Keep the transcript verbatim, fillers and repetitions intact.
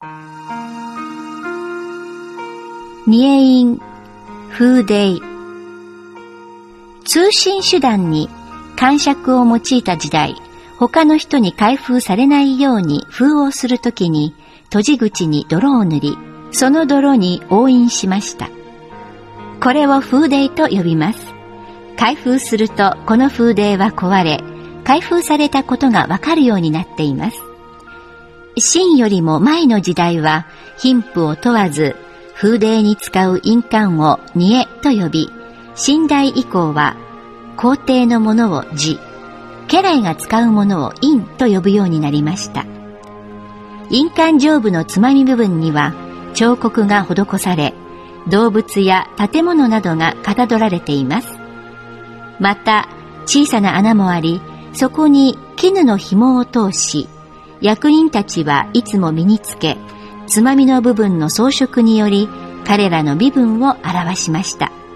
二英音、風鈴。通信手段に感触を用いた時代、他の人に開封されないように封をするときに、閉じ口に泥を塗り、その泥に押印しました。これを風鈴と呼びます。開封するとこの風鈴は壊れ、開封されたことがわかるようになっています。秦よりも前の時代は貧富を問わず、風鈴に使う印鑑を二会と呼び、秦代以降は皇帝のものを字、家来が使うものを印と呼ぶようになりました。印鑑上部のつまみ部分には彫刻が施され、動物や建物などがかたどられています。また小さな穴もあり、そこに絹の紐を通し、役人たちはいつも身につけ、つまみの部分の装飾により彼らの身分を表しました。